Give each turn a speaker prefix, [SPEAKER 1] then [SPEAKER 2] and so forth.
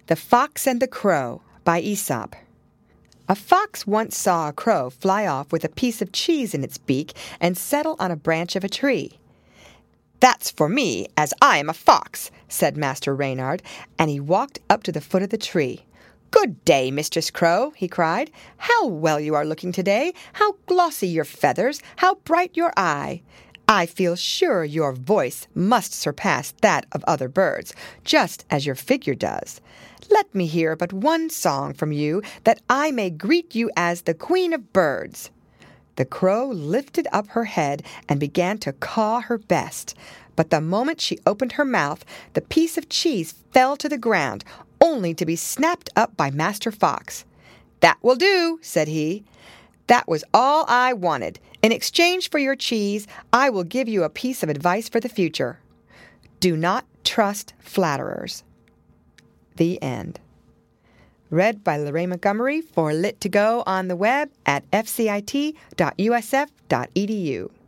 [SPEAKER 1] The Fox and the Crow by Aesop. A fox once saw a crow fly off with a piece of cheese in its beak and settle on a branch of a tree. "That's for me, as I am a fox," said Master Reynard, and he walked up to the foot of the tree. "Good day, Mistress Crow," he cried. "How well you are looking today! How glossy your feathers! How bright your eye! I feel sure your voice must surpass that of other birds, just as your figure does. Let me hear but one song from you, that I may greet you as the Queen of Birds." The crow lifted up her head and began to caw her best, but the moment she opened her mouth, the piece of cheese fell to the ground, only to be snapped up by Master Fox. "That will do," said he. "That was all I wanted. In exchange for your cheese, I will give you a piece of advice for the future. Do not trust flatterers." The end. Read by Lorraine Montgomery for Lit2Go on the web at fcit.usf.edu.